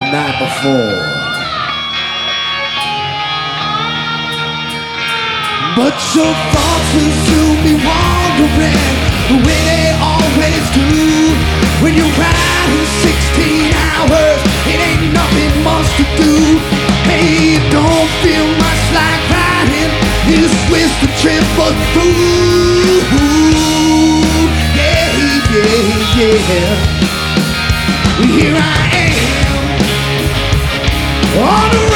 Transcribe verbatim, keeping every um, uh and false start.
night before. But your thoughts will soon be wandering the way they always do. When you're riding sixteen hours, it ain't nothing much to do. Hey, it don't feel much like riding, you twist the trip but through. Yeah, yeah, yeah. Here I am on the